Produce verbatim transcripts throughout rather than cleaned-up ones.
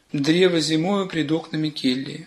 Древо зимою пред окнами кельи.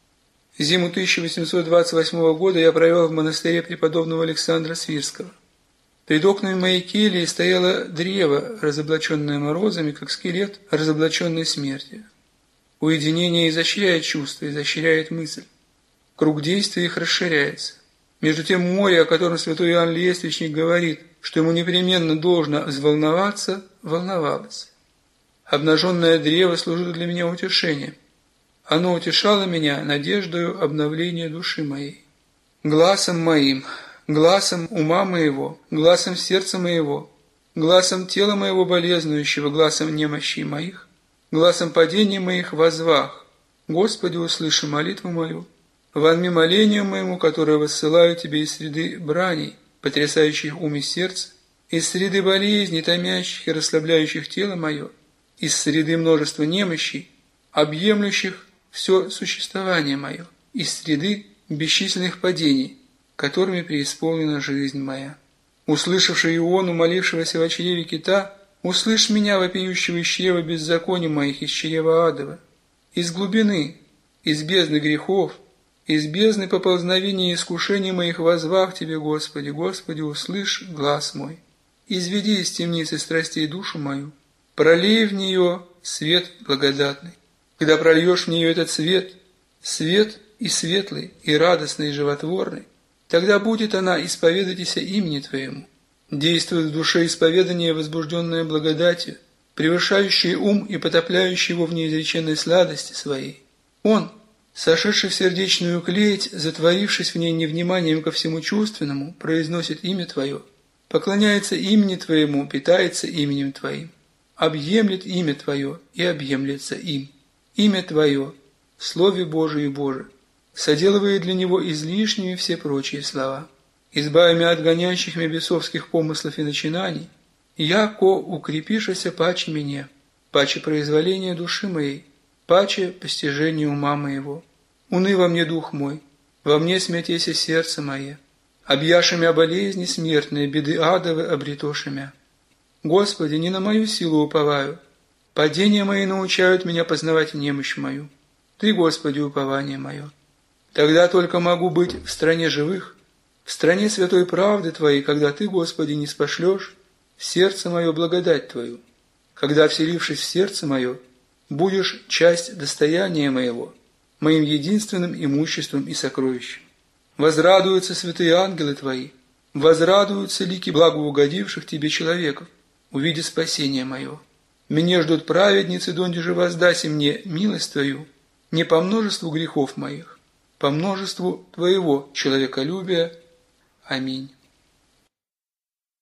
Зиму тысяча восемьсот двадцать восьмого года я провел в монастыре преподобного Александра Свирского. Пред окнами моей кельи стояло древо, разоблаченное морозами, как скелет, разоблаченный смертью. Уединение изощряет чувства, изощряет мысль. Круг действия их расширяется. Между тем море, о котором святой Иоанн Лествичник говорит, что ему непременно должно взволноваться, волновалось. Обнаженное древо служило для меня утешением. Оно утешало меня надеждою обновления души моей. Гласом моим, гласом ума моего, гласом сердца моего, гласом тела моего болезнующего, гласом немощей моих, гласом падений моих возвах. Господи, услыши молитву мою, вонми молению моему, которое воссылаю Тебе из среды браней, потрясающих ум и сердце, из среды болезней, томящих и расслабляющих тело мое, из среды множества немощей, объемлющих все существование мое, из среды бесчисленных падений, которыми преисполнена жизнь моя. Услышавший Иону, молившегося в чреве кита, услышь меня, вопиющего из чрева беззаконий моих, из чрева адова, из глубины, из бездны грехов, из бездны поползновения и искушений моих возвах Тебе, Господи, Господи, услышь глас мой. Изведи из темницы страстей душу мою, пролей в нее свет благодатный. Когда прольешь в нее этот свет, свет и светлый, и радостный, и животворный, тогда будет она исповедайтеся имени Твоему. Действует в душе исповедание, возбужденное благодатью, превышающее ум и потопляющее его в неизреченной сладости своей. Он, сошедший в сердечную клеть, затворившись в ней невниманием ко всему чувственному, произносит имя Твое, поклоняется имени Твоему, питается именем Твоим, объемлет имя Твое и объемлется им. Имя Твое, в Слове Божие и Боже, соделывает для него излишними все прочие слова. Избави меня от гонящих меня бесовских помыслов и начинаний, яко укрепишася паче мне, паче произволения души моей, паче постижения ума моего. Уны во мне дух мой, во мне смятеся сердце мое, объяши мя болезни смертные, беды адовы обретоши мя. Господи, не на мою силу уповаю, падения мои научают меня познавать немощь мою. Ты, Господи, упование мое. Тогда только могу быть в стране живых, в стране святой правды Твоей, когда Ты, Господи, не спошлешь в сердце мое благодать Твою, когда, вселившись в сердце мое, будешь часть достояния моего, моим единственным имуществом и сокровищем. Возрадуются святые ангелы Твои, возрадуются лики благоугодивших Тебе человеков, увидя спасение мое. Меня ждут праведницы, донде же воздаси мне милость Твою, не по множеству грехов моих, по множеству Твоего человеколюбия. Аминь.